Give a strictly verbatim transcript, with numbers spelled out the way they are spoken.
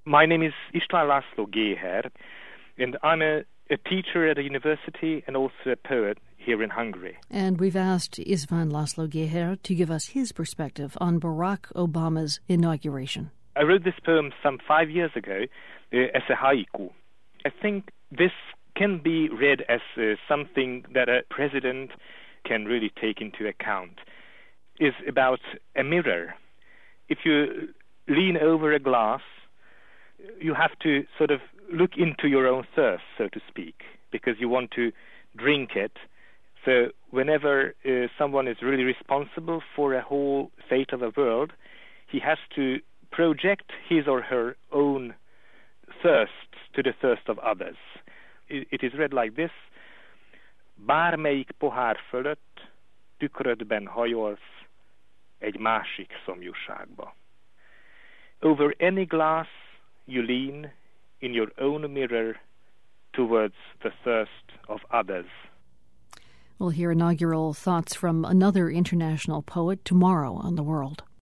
My name is István László Géher, and I'm a, a teacher at a university and also a poet here in Hungary. And we've asked István László Géher to give us his perspective on Barack Obama's inauguration. I wrote this poem some five years ago uh, as a haiku. I think this can be read as uh, something that a president can really take into account. It's about a mirror. If you lean over a glass, you have to sort of look into your own thirst, so to speak, because you want to drink it. So whenever uh, someone is really responsible for a whole fate of a world, he has to project his or her own thirst to the thirst of others. It, it is read like this: bármelyik pohár fölött tükrödben hajolsz egy másik szomjúságba. Over any glass you lean in your own mirror towards the thirst of others. We'll hear inaugural thoughts from another international poet tomorrow on The World.